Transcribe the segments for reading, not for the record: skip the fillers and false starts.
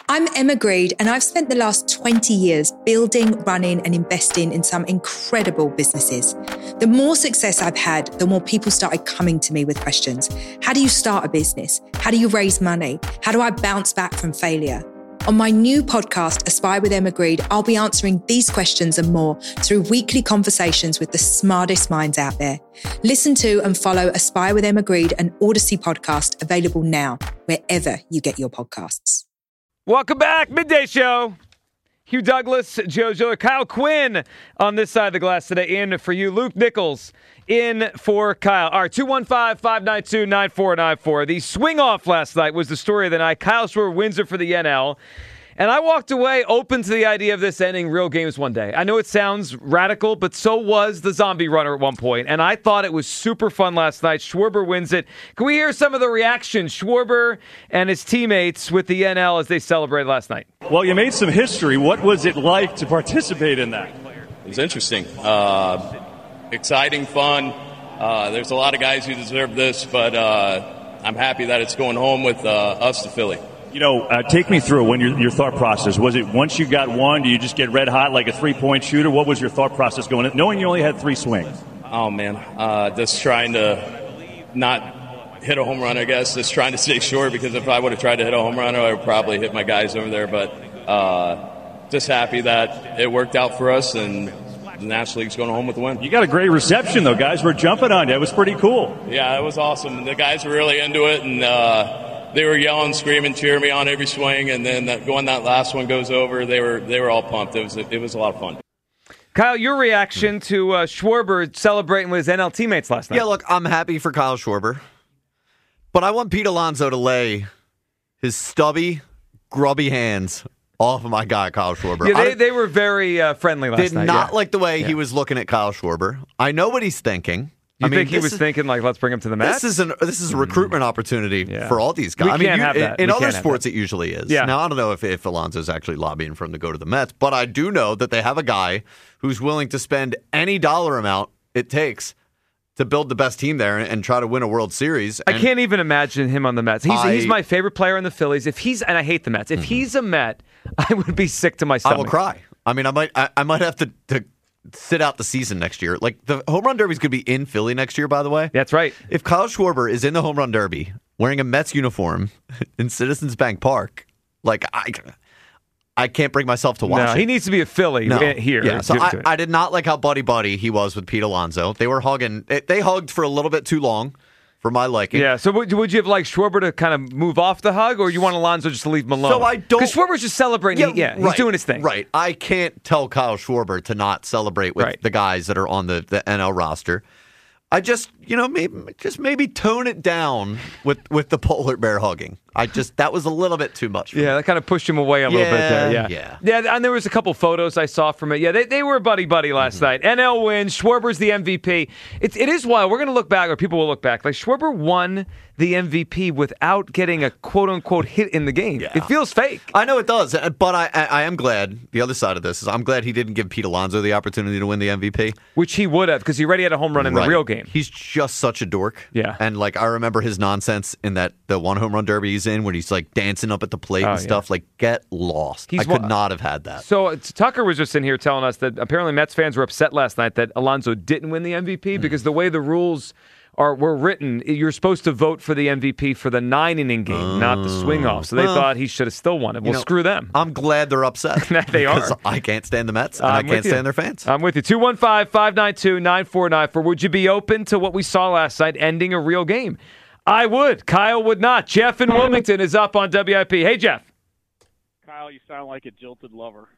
I'm Emma Greed, and I've spent the last 20 years building, running, and investing in some incredible businesses. The more success I've had, the more people started coming to me with questions. How do you start a business? How do you raise money? How do I bounce back from failure? On my new podcast, Aspire with Emma Greed, I'll be answering these questions and more through weekly conversations with the smartest minds out there. Listen to and follow Aspire with Emma Greed, an Odyssey podcast available now, wherever you get your podcasts. Welcome back, Midday Show. Hugh Douglas, Joe Giller, Kyle Quinn on this side of the glass today. In for you, Luke Nichols in for Kyle. All right, 215-592-9494. The swing off last night was the story of the night. Kyle Schwarber wins it for the NL. And I walked away open to the idea of this ending real games one day. I know it sounds radical, but so was the zombie runner at one point. And I thought it was super fun last night. Schwarber wins it. Can we hear some of the reaction? Schwarber and his teammates with the NL as they celebrated last night. Well, you made some history. What was it like to participate in that? It was interesting. Exciting, fun. There's a lot of guys who deserve this, but I'm happy that it's going home with us to Philly. You know, take me through when your thought process. Was it once you got one, do you just get red hot like a three-point shooter? What was your thought process going in, knowing you only had three swings? Oh, man. Just trying to not hit a home run, I guess. Just trying to stay short, because if I would have tried to hit a home run, I would probably hit my guys over there. But just happy that it worked out for us, and the National League's going home with the win. You got a great reception, though. Guys were jumping on you. It was pretty cool. Yeah, it was awesome. The guys were really into it, and they were yelling, screaming, cheering me on every swing, and then when that last one goes over, they were all pumped. It was a lot of fun. Kyle, your reaction to Schwarber celebrating with his NL teammates last night? Yeah, look, I'm happy for Kyle Schwarber, but I want Pete Alonso to lay his stubby, grubby hands off of my guy, Kyle Schwarber. Yeah, they were very friendly last night. Did not like the way he was looking at Kyle Schwarber. I know what he's thinking. You think he was thinking, like, let's bring him to the Mets? This is a recruitment opportunity for all these guys. We can't have that. In other sports, it usually is. Yeah. Now, I don't know if Alonso's actually lobbying for him to go to the Mets, but I do know that they have a guy who's willing to spend any dollar amount it takes to build the best team there and try to win a World Series. I can't even imagine him on the Mets. He's my favorite player in the Phillies. And I hate the Mets. If he's a Met, I would be sick to my stomach. I will cry. I mean, I might have to sit out the season next year. Like, the Home Run Derby's going to be in Philly next year, by the way. That's right. If Kyle Schwarber is in the Home Run Derby wearing a Mets uniform in Citizens Bank Park, like, I can't bring myself to watch it. He needs to be a Philly here. Yeah, so I did not like how buddy he was with Pete Alonso. They were hugging. They hugged for a little bit too long for my liking. Yeah, so would you have liked Schwarber to kind of move off the hug, or you want Alonso just to leave him alone? So I don't... Because Schwarber's just celebrating. He's doing his thing. Right. I can't tell Kyle Schwarber to not celebrate with the guys that are on the NL roster. I just, maybe tone it down with the polar bear hugging. That was a little bit too much for me. That kind of pushed him away a little bit there. Yeah, and there was a couple photos I saw from it. Yeah, they were buddy last night. NL wins. Schwarber's the MVP. It is wild. We're going to look back, or people will look back. Like, Schwarber won the MVP without getting a quote-unquote hit in the game. Yeah. It feels fake. I know it does, but I am glad, the other side of this is I'm glad he didn't give Pete Alonso the opportunity to win the MVP. Which he would have, because he already had a home run in the real game. He's just such a dork. Yeah. And, like, I remember his nonsense in the one home run derby he's in when he's, like, dancing up at the plate and stuff. Like, get lost. I could not have had that. So Tucker was just in here telling us that apparently Mets fans were upset last night that Alonso didn't win the MVP because the way the rules were written, you're supposed to vote for the MVP for the 9-inning game, not the swing-off. So they thought he should have still won it. Well, screw them. I'm glad they're upset. They are. Because I can't stand the Mets, and I can't stand their fans. I'm with you. 215-592-9494. Would you be open to what we saw last night, ending a real game? I would. Kyle would not. Jeff in Wilmington is up on WIP. Hey, Jeff. Kyle, you sound like a jilted lover.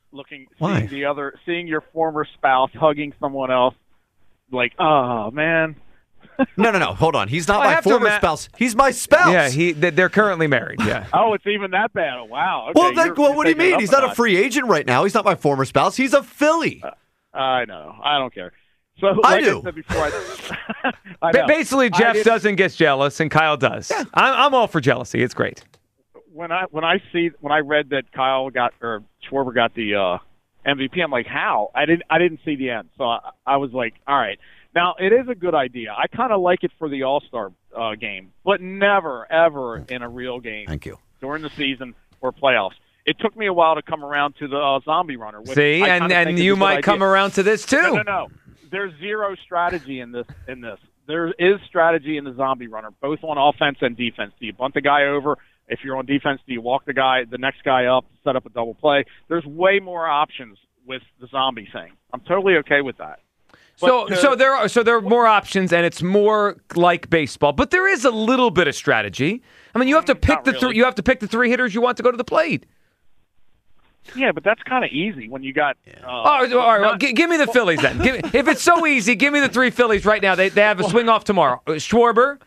Why? Seeing your former spouse hugging someone else, like, oh, man. No. Hold on. He's not my former spouse. He's my spouse. Yeah, they're currently married. Yeah. Oh, it's even that bad. Oh, wow. Okay, what do you mean? He's not a free agent right now. He's not my former spouse. He's a Philly. I know. I don't care. So, like I do. I said before, Basically, Jeff doesn't get jealous, and Kyle does. Yeah. I'm all for jealousy. It's great. When I read that Schwarber got the MVP, I'm like, how? I didn't see the end, so I was like, all right. Now, it is a good idea. I kind of like it for the All-Star game, but never, ever in a real game. Thank you. During the season, or playoffs. It took me a while to come around to the zombie runner. See, and you might come around to this too. No. There's zero strategy in this. There is strategy in the zombie runner, both on offense and defense. Do you bunt the guy over? If you're on defense, do you walk the next guy up, set up a double play? There's way more options with the zombie thing. I'm totally okay with that. So there are more options, and it's more like baseball. But there is a little bit of strategy. I mean, you have to pick you have to pick the 3 hitters you want to go to the plate. Yeah, but that's kind of easy when you got. All right. Well, give me the Phillies then. If it's so easy, give me the 3 Phillies right now. They have a swing off tomorrow. Schwarber.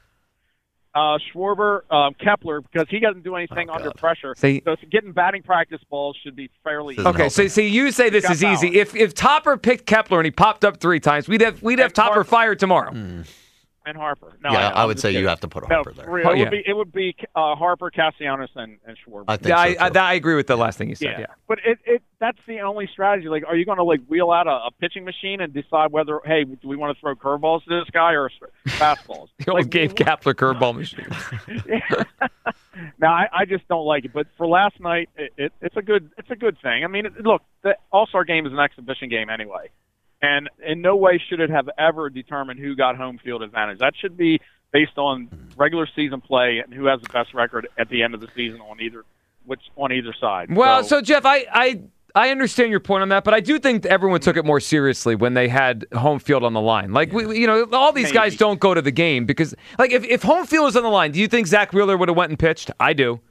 Kepler, because he doesn't do anything under pressure. So getting batting practice balls should be fairly easy. Okay, so you say this is easy. If Topper picked Kepler and he popped up 3 times, we'd have Topper fired tomorrow. And Harper. No, yeah, I would say you have to put Harper there. It would be Harper, Castellanos, and Schwarber. I think I agree with the last thing you said. Yeah. But that's the only strategy. Like, are you going to wheel out a pitching machine and decide whether, hey, do we want to throw curveballs to this guy or fastballs? The old Gabe Kapler curveball machine. No, I just don't like it. But for last night, it's a good thing. I mean, look, the All-Star game is an exhibition game anyway. And in no way should it have ever determined who got home field advantage. That should be based on regular season play and who has the best record at the end of the season on either side. Well, so Jeff, I understand your point on that, but I do think everyone took it more seriously when they had home field on the line. Like, all these guys don't go to the game because, like, if home field is on the line, do you think Zach Wheeler would have went and pitched? I do.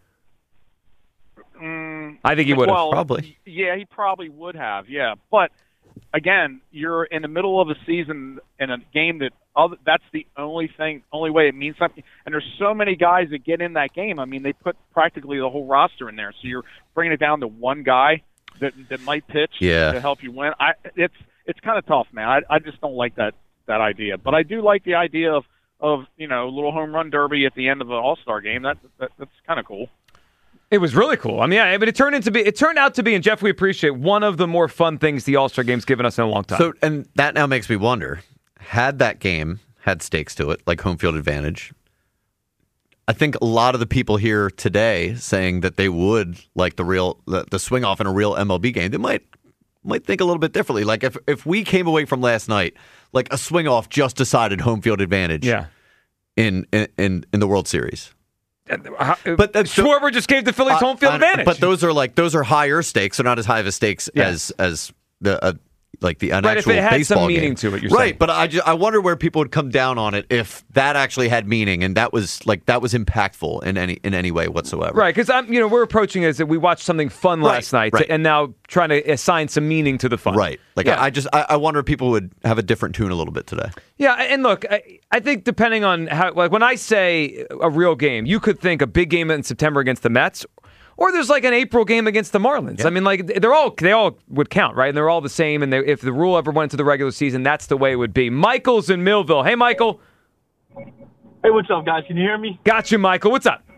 I think he would have. Probably. Yeah, he probably would have, yeah. But again, you're in the middle of a season in a game that's the only way it means something. And there's so many guys that get in that game. I mean, they put practically the whole roster in there. So you're bringing it down to one guy that might pitch to help you win. It's kind of tough, man. I just don't like that idea. But I do like the idea of a little home run derby at the end of an All-Star game. That's kind of cool. It was really cool. I mean, but it turned out to be, and Jeff, we appreciate, one of the more fun things the All-Star game's given us in a long time. So, and that now makes me wonder, had that game had stakes to it, like home field advantage, I think a lot of the people here today saying that they would like the swing off in a real MLB game, they might think a little bit differently. Like if we came away from last night, like a swing off just decided home field advantage in the World Series. But Schwarber just gave the Phillies home field advantage. But those are higher stakes. They're not as high of a stakes as the like an actual baseball game. Right, if it had some meaning to it, you're saying. Right, but I wonder where people would come down on it if that actually had meaning and that was impactful in any way whatsoever. Right, because we're approaching it as that we watched something fun last night and now trying to assign some meaning to the fun. Right. Like I wonder if people would have a different tune a little bit today. Yeah, and look, I think depending on how, like when I say a real game, you could think a big game in September against the Mets. Or there's like an April game against the Marlins. Yeah. I mean, like they all would count, right? And they're all the same. And if the rule ever went into the regular season, that's the way it would be. Michael's in Millville. Hey, Michael. Hey, what's up, guys? Can you hear me? Got you, Michael. What's up?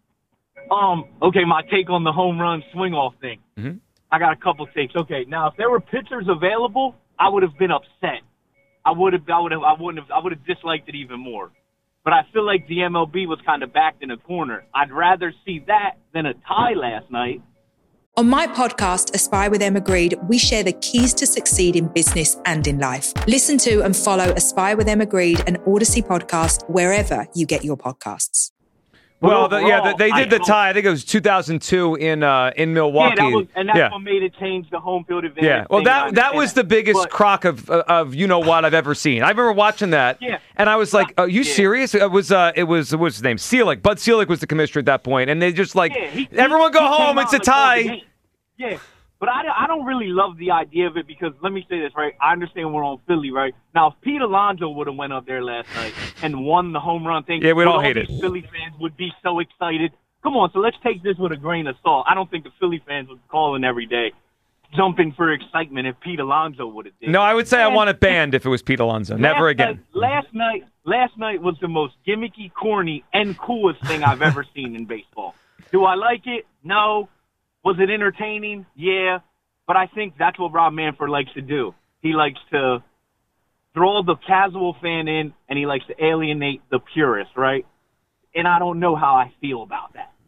Okay, my take on the home run swing off thing. Mm-hmm. I got a couple takes. Okay, now if there were pitchers available, I would have been upset. I would have disliked it even more. But I feel like the MLB was kind of backed in a corner. I'd rather see that than a tie last night. On my podcast, Aspire with Emma Grede, we share the keys to succeed in business and in life. Listen to and follow Aspire with Emma Grede, an Odyssey podcast, wherever you get your podcasts. Well, they did the tie. I think it was 2002 in Milwaukee. Yeah, that's what made it change the home field advantage. Yeah, well, that was the biggest crock of what I've ever seen. I remember watching that, and I was like, "Are you serious?" It was what's his name? Selig. Bud Selig was the commissioner at that point, and they just everyone go home. It's a tie. Yeah. But I don't really love the idea of it because, let me say this, right? I understand we're on Philly, right? Now, if Pete Alonso would have went up there last night and won the home run thing, we'd all hate it. Philly fans would be so excited. Come on, so let's take this with a grain of salt. I don't think the Philly fans would call in every day jumping for excitement if Pete Alonso would have did. No, I would say I want it banned if it was Pete Alonso. Never again. Last night was the most gimmicky, corny, and coolest thing I've ever seen in baseball. Do I like it? No. Was it entertaining? Yeah. But I think that's what Rob Manfred likes to do. He likes to throw the casual fan in, and he likes to alienate the purist, right? And I don't know how I feel about that.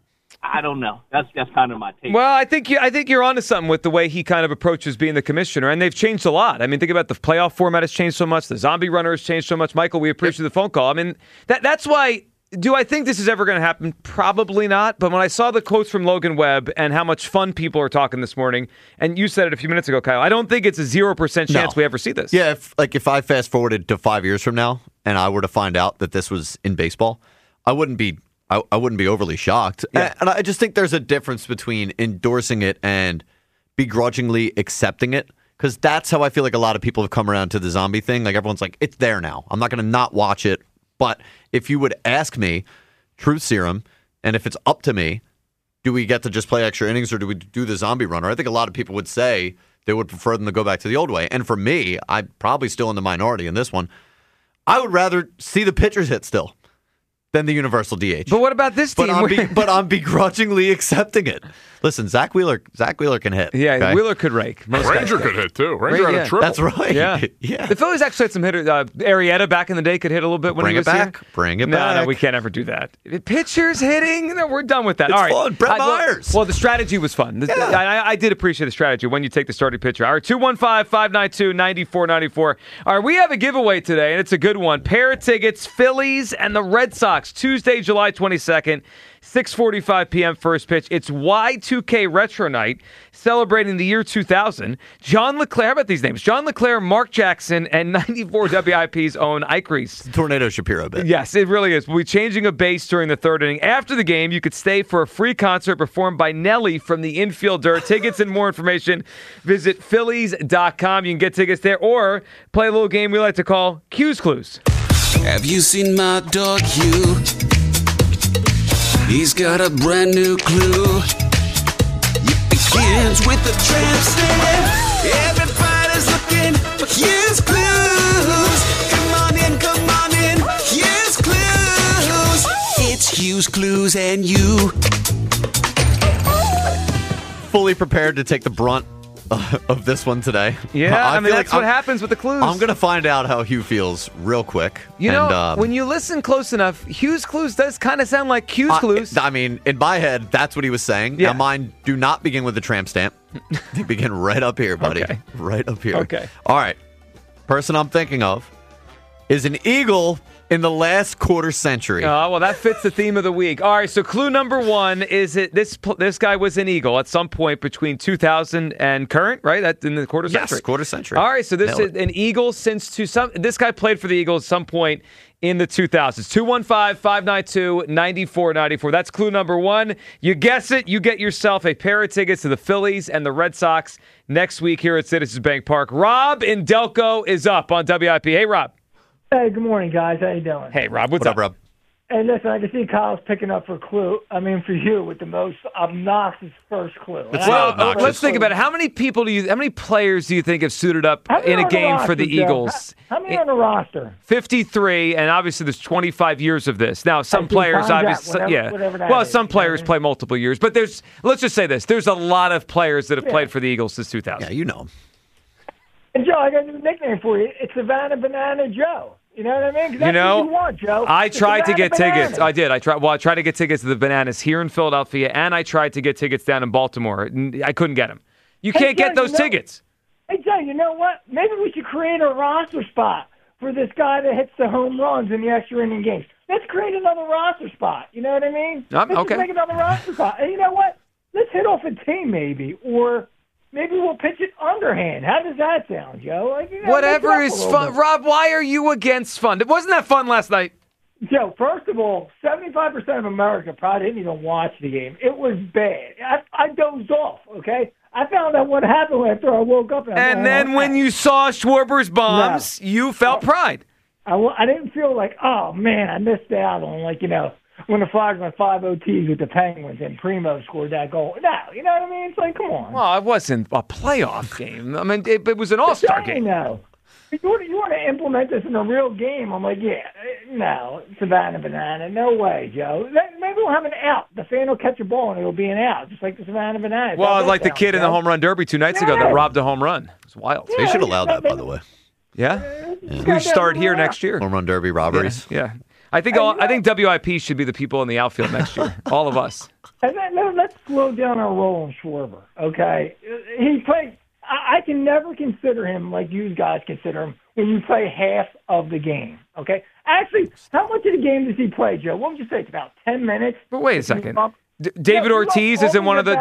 I don't know. That's kind of my take. Well, I think you're onto something with the way he kind of approaches being the commissioner, and they've changed a lot. I mean, think about the playoff format has changed so much. The zombie runner has changed so much. Michael, we appreciate the phone call. I mean, that's why. Do I think this is ever going to happen? Probably not. But when I saw the quotes from Logan Webb and how much fun people are talking this morning, and you said it a few minutes ago, Kyle, I don't think it's a 0% chance we ever see this. Yeah, if I fast forwarded to 5 years from now and I were to find out that this was in baseball, I wouldn't be overly shocked. Yeah. And I just think there's a difference between endorsing it and begrudgingly accepting it. Because that's how I feel like a lot of people have come around to the zombie thing. Like everyone's like, it's there now. I'm not going to not watch it. But if you would ask me, truth serum, and if it's up to me, do we get to just play extra innings or do we do the zombie runner? I think a lot of people would say they would prefer them to go back to the old way. And for me, I'm probably still in the minority in this one. I would rather see the pitchers hit still than the universal DH. But what about this team? But I'm begrudgingly accepting it. Listen, Zach Wheeler can hit. Yeah, okay? Wheeler could rake. Ranger could hit, too. Ranger had a triple. That's right. Yeah. Yeah. The Phillies actually had some hitters. Arrieta back in the day could hit a little bit when he was here. Bring it back. No, we can't ever do that. Pitchers hitting, no, we're done with that. It's all right. fun. Brett Myers. Well, the strategy was fun. I did appreciate the strategy when you take the starting pitcher. All right, 215-592-9494. All right, we have a giveaway today, and it's a good one. Pair of tickets, Phillies and the Red Sox, Tuesday, July 22nd. 6:45 p.m. first pitch. It's Y2K Retro Night, celebrating the year 2000. John LeClair, how about these names? John LeClair, Mark Jackson, and 94 WIP's own Ike Reese. Tornado Shapiro bit. Yes, it really is. We'll be changing a base during the third inning. After the game, you could stay for a free concert performed by Nelly from the Infield Dirt. Tickets and more information, visit Phillies.com. You can get tickets there or play a little game we like to call Q's Clues. Have you seen my dog Hugh? He's got a brand new clue. It begins with the tramp stamp. Everybody's looking for Hughes Clues. Come on in, Hughes Clues. It's Hughes Clues and you. Fully prepared to take the brunt of this one today. Yeah, I mean, that's what happens with the clues. I'm going to find out how Hugh feels real quick. You know, when you listen close enough, Hughes Clues does kind of sound like Q's Clues. I mean, in my head, that's what he was saying. Yeah. Now, mine do not begin with the tramp stamp. They begin right up here, buddy. Okay. Right up here. Okay. All right. Person I'm thinking of is an Eagle in the last quarter century. Oh, well, that fits the theme of the week. All right, so clue number one is this guy was an Eagle at some point between 2000 and current, right? That's in the quarter century. Yes, quarter century. All right, so this is an Eagle this guy played for the Eagles at some point in the 2000s. 215-592-9494. That's clue number one. You guess it, you get yourself a pair of tickets to the Phillies and the Red Sox next week here at Citizens Bank Park. Rob in Delco is up on WIP. Hey, Rob. Hey, good morning, guys. How you doing? Hey, Rob. What's up, Rob? Hey, listen, I can see Kyle's picking up for you with the most obnoxious first clue. Let's think about it. How many players do you think have suited up in a game for the Eagles? How many on the roster? 53, and obviously there's 25 years of this. Now, some players obviously, some players play multiple years, but let's just say this. There's a lot of players that have played for the Eagles since 2000. Yeah, you know them. And Joe, I got a new nickname for you. It's Savannah Banana Joe. You know what I mean? That's what you want, Joe. I tried to get tickets. I did. I tried to get tickets to the Bananas here in Philadelphia, and I tried to get tickets down in Baltimore. I couldn't get them. You can't get those tickets. Hey, Joe, you know what? Maybe we should create a roster spot for this guy that hits the home runs in the extra inning games. Let's create another roster spot. You know what I mean? Let's just make another roster spot. And you know what? Let's hit off a team maybe, or maybe we'll pitch it underhand. How does that sound, Joe? Whatever is fun. Rob, why are you against fun? Wasn't that fun last night? Joe, first of all, 75% of America probably didn't even watch the game. It was bad. I dozed off, okay? I found out what happened after I woke up. And then when you saw Schwarber's bombs, you felt pride. I didn't feel like, oh, man, I missed out on, when the Flyers went 5 OTs with the Penguins and Primo scored that goal. No, you know what I mean? It's like, come on. Well, it wasn't a playoff game. I mean, it was an all-star game. No. You want to implement this in a real game? I'm like, no, Savannah Banana. No way, Joe. Maybe we'll have an out. The fan will catch a ball and it'll be an out, just like the Savannah Banana. Well, like the kid in the home run derby 2 nights ago that robbed a home run. It was wild. They should allow that, by the way. Yeah? We start here next year. Home run derby robberies. Yeah. I think WIP should be the people in the outfield next year. All of us. And let's slow down our roll on Schwarber, okay? He played. I can never consider him like you guys consider him when you play half of the game, okay? Actually, how much of the game does he play, Joe? What would you say? It's about 10 minutes. But wait a second. David Ortiz isn't one of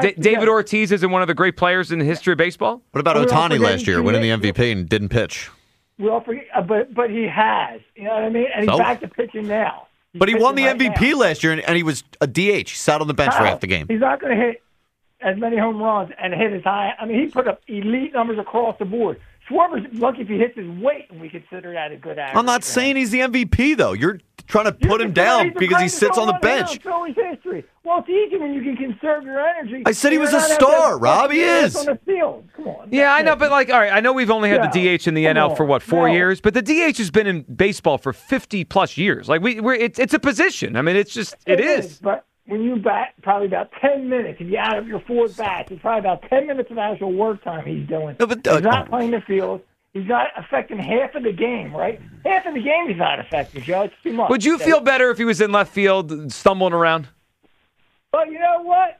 the great players in the history of baseball. What about Ohtani last year, winning the MVP and didn't pitch? We all forget, but he has. You know what I mean? And he's back to pitching now. But he won the MVP last year, and he was a DH. He sat on the bench for half the game. He's not going to hit as many home runs and hit as high. I mean, he put up elite numbers across the board. Schwarber's lucky if he hits his weight, and we consider that a good average. I'm not saying he's the MVP, though. You're trying to put him down because he sits on the bench. History. Well, it's easy when you can conserve your energy. I said he was a star, Rob. He is. On the field. Come on. Yeah, I know, but all right, I know we've only had the DH in the NL for 4 years, but the DH has been in baseball for 50+ years. Like it's a position. I mean, it is. But when you bat, probably about 10 minutes. If you add up your 4 bats, it's probably about 10 minutes of actual work time he's doing. No, but, he's not playing the field. He's not affecting half of the game, right? Half of the game he's not affecting, Joe. It's too much. Would you feel better if he was in left field, stumbling around? Well, you know what?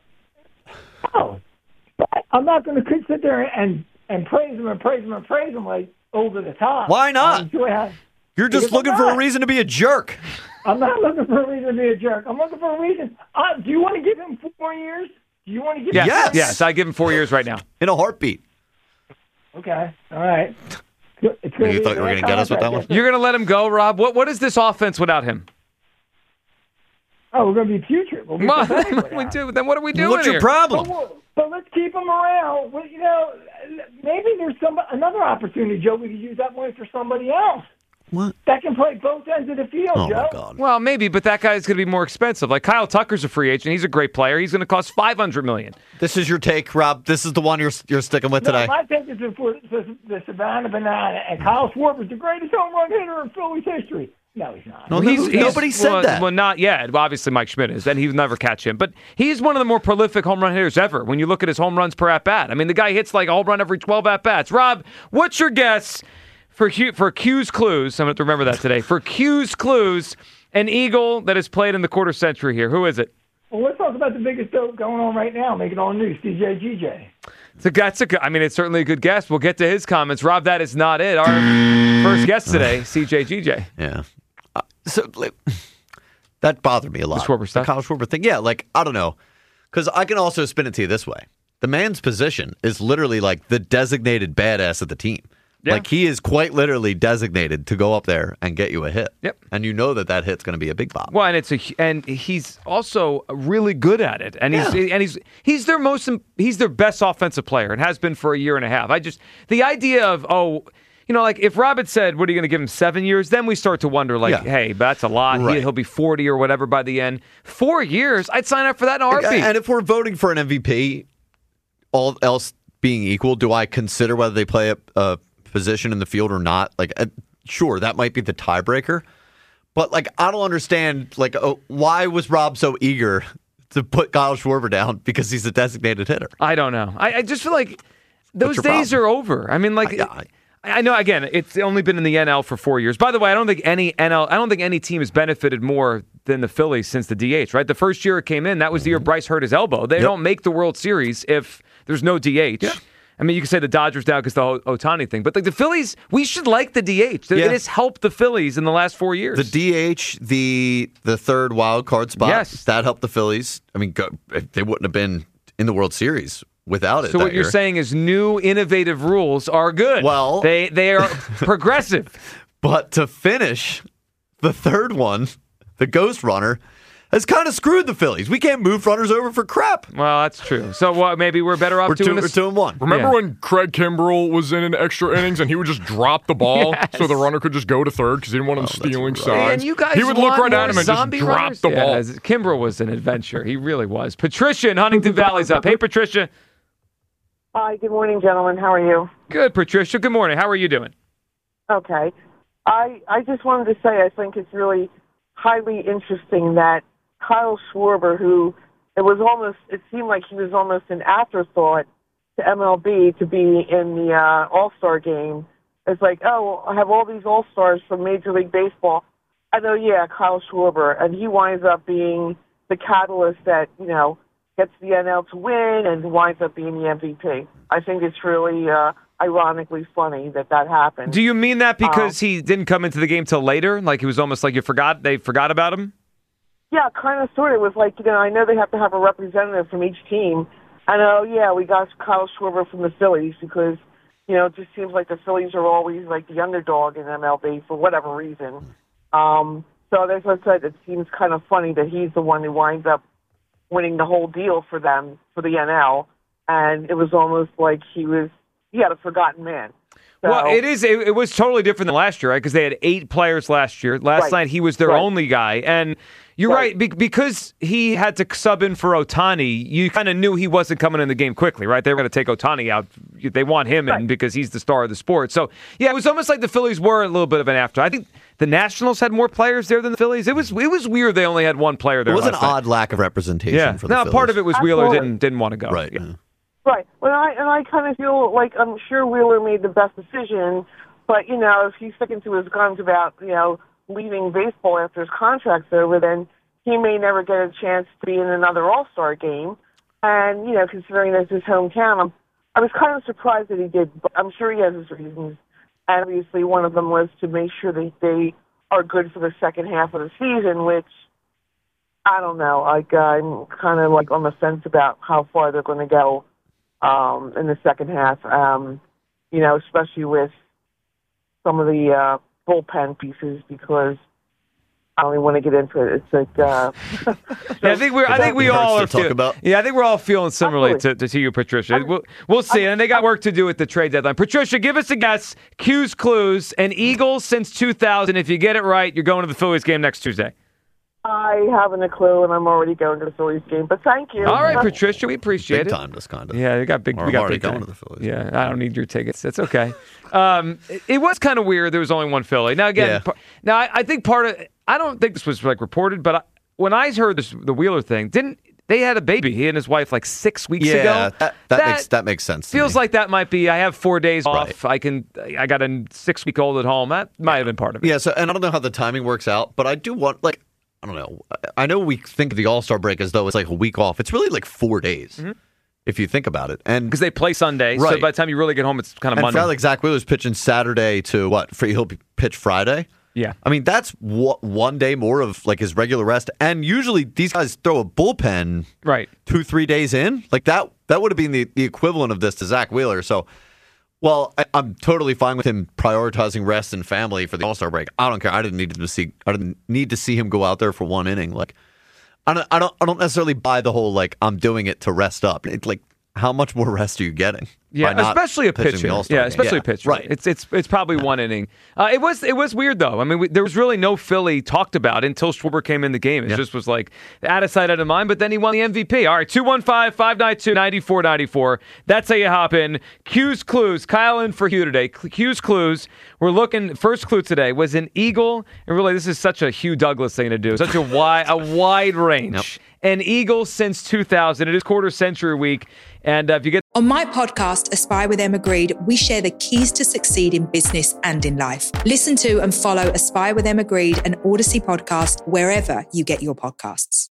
Oh, I'm not going to sit there and praise him like over the top. Why not? You're just looking for a reason to be a jerk. I'm not looking for a reason to be a jerk. I'm looking for a reason. Do you want to give him 4 years? Do you want to give him? Yes, I give him 4 years right now. In a heartbeat. Okay, all right. You thought you were going to get us with that one? You're going to let him go, Rob? What is this offense without him? Oh, we're going to be putrid. We'll be then what are we doing What's your problem? But let's keep him around. Well, maybe there's another opportunity, Joe. We could use that money for somebody else. What? That can play both ends of the field, Joe. My God. Well, maybe, but that guy's going to be more expensive. Like Kyle Tucker's a free agent. He's a great player. He's going to cost $500 million. This is your take, Rob. This is the one you're sticking with today. My take is for the Savannah Banana, and Kyle Schwarber's the greatest home run hitter in Phillies history. No, he's not. No, nobody said that. Well, not yet. Well, obviously, Mike Schmidt is, and he'll never catch him. But he's one of the more prolific home run hitters ever when you look at his home runs per at-bat. I mean, the guy hits like a home run every 12 at-bats. Rob, what's your guess for Q's Clues? I'm going to remember that today. For Q's Clues, an Eagle that has played in the quarter century here. Who is it? Well, let's talk about the biggest dope going on right now, making all news, CJGJ. It's certainly a good guess. We'll get to his comments. Rob, that is not it. Our first guest today, CJGJ. Yeah. So that bothered me a lot. The Schwarber stuff? The Kyle Schwarber thing. Yeah, I don't know. Because I can also spin it to you this way. The man's position is literally like the designated badass of the team. Yeah. Like he is quite literally designated to go up there and get you a hit. Yep. And you know that hit's going to be a big pop. Well, and he's also really good at it. And he's their best offensive player and has been for a year and a half. The idea of if Rob had said, what are you going to give him, 7 years? Then we start to wonder, hey, that's a lot. Right. He'll be 40 or whatever by the end. 4 years, I'd sign up for that in a heartbeat. And if we're voting for an MVP, all else being equal, do I consider whether they play a position in the field or not? Sure, that might be the tiebreaker. But, I don't understand, why was Rob so eager to put Kyle Schwarber down because he's a designated hitter? I don't know. I just feel like those days are over. I mean, I know, again, it's only been in the NL for 4 years. By the way, I don't think any team has benefited more than the Phillies since the DH, right? The first year it came in, that was the year Bryce hurt his elbow. They don't make the World Series if there's no DH. Yeah. I mean, you can say the Dodgers now because the Ohtani thing, but the Phillies, we should like the DH. It has helped the Phillies in the last 4 years. The DH, the third wild card spot, that helped the Phillies. I mean, they wouldn't have been in the World Series without it. So what you're saying is new, innovative rules are good. Well, they are progressive. But to finish, the third one, the Ghost Runner, has kind of screwed the Phillies. We can't move runners over for crap. Well, that's true. So maybe we're better off doing this. 2-1. Remember when Craig Kimbrell was in extra innings and he would just drop the ball so the runner could just go to third because he didn't want him stealing signs? And you guys he would look right at him and just drop the ball. Kimbrell was an adventure. He really was. Patricia in Huntington Valley's up. Hey, Patricia. Hi, good morning, gentlemen. How are you? Good, Patricia. Good morning. How are you doing? Okay. I just wanted to say I think it's really highly interesting that Kyle Schwarber, who it seemed like he was almost an afterthought to MLB to be in the All-Star game. It's like, I have all these All-Stars from Major League Baseball. Kyle Schwarber, and he winds up being the catalyst that, gets the NL to win and winds up being the MVP. I think it's really ironically funny that happened. Do you mean that because he didn't come into the game till later? Like he was almost like they forgot about him? Yeah, kind of, sort of. It was like, I know they have to have a representative from each team. And, we got Kyle Schwarber from the Phillies because, it just seems like the Phillies are always like the underdog in MLB for whatever reason. So as I said, it seems kind of funny that he's the one who winds up winning the whole deal for them, for the NL. And it was almost like he had a forgotten man. So, well, it was totally different than last year, right? Because they had 8 players last year. Last night he was their only guy. And you're right, because he had to sub in for Ohtani, you kind of knew he wasn't coming in the game quickly, right? They were going to take Ohtani out. They want him in because he's the star of the sport. So, yeah, it was almost like the Phillies were a little bit of an after. I think the Nationals had more players there than the Phillies. It was weird they only had one player there. It was an odd lack of representation for the Phillies. Part of it was Wheeler didn't want to go. Right. Yeah. Right. Well, I kind of feel like I'm sure Wheeler made the best decision, but, if he's sticking to his guns about, leaving baseball after his contract's over, then he may never get a chance to be in another All-Star game. And, considering that's his hometown, I was kind of surprised that he did, but I'm sure he has his reasons. And obviously one of them was to make sure that they are good for the second half of the season, which, I don't know, I'm kind of on the fence about how far they're going to go in the second half, especially with some of the bullpen pieces, because I don't even want to get into it. It's like, I think we all are feeling. Yeah, I think we're all feeling similarly to you, Patricia. We'll see, and they got work to do at the trade deadline. Patricia, give us a guess. Q's clues. An Eagles since 2000. If you get it right, you're going to the Phillies game next Tuesday. I haven't a clue, and I'm already going to the Phillies game. But thank you. All right, Patricia, we appreciate it. Big time, this kind of. Yeah, we got big. I'm we got already big going time. to the Phillies. Yeah, I don't need your tickets. That's okay. It was kind of weird. There was only one Philly. Now again, I think part of. I don't think this was reported, but when I heard the Wheeler thing, they had a baby, he and his wife, 6 weeks ago? Yeah, that makes sense. Feels like that might be. I have 4 days off. I got a 6-week-old at home. That might have been part of it. Yeah. So, and I don't know how the timing works out, but I do want I don't know. I know we think of the All-Star break as though it's like a week off. It's really 4 days. Mm-hmm. If you think about it. And because they play Sunday, so by the time you really get home, it's kind of Monday. And Zach Wheeler's pitching Saturday to what? He'll pitch Friday? Yeah. I mean, that's 1 day more of his regular rest. And usually these guys throw a bullpen 2-3 days in. That would have been the equivalent of this to Zach Wheeler. So, I'm totally fine with him prioritizing rest and family for the All-Star break. I don't care. I didn't need to see him go out there for one inning. I don't necessarily buy the whole I'm doing it to rest up. It's how much more rest are you getting? Yeah, especially a pitcher. Yeah, especially a pitcher. Right. It's probably one inning. It was weird though. I mean, there was really no Philly talked about until Schwarber came in the game. It just was out of sight, out of mind. But then he won the MVP. All right, 215-592-9494. That's how you hop in. Q's clues. Kyle in for Hugh today. Q's clues. We're looking. First clue today was an eagle, and really this is such a Hugh Douglas thing to do. Such a wide range. Yep. An eagle since 2000. It is quarter century week. And if you get on my podcast, Aspire with Emma Grede, we share the keys to succeed in business and in life. Listen to and follow Aspire with Emma Grede, an Odyssey podcast, wherever you get your podcasts.